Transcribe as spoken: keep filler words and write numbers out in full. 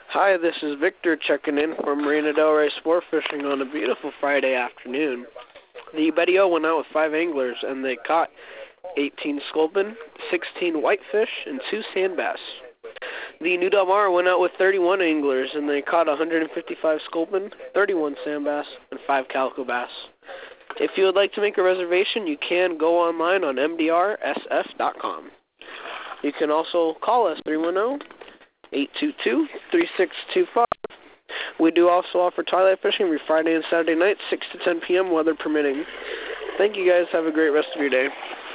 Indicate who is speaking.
Speaker 1: Hi, this is Victor checking in from Marina Del Rey Sport Fishing on a beautiful Friday afternoon. The Betty O went out with five anglers and they caught eighteen sculpin, sixteen whitefish, and two sand bass. The New Del Mar went out with thirty-one anglers and they caught one hundred fifty-five sculpin, thirty-one sand bass, and five calico bass. If you would like to make a reservation, you can go online on M D R S F dot com. You can also call us three one zero, eight two two, three six two five. We do also offer twilight fishing every Friday and Saturday night, six to ten p m, weather permitting. Thank you guys. Have a great rest of your day.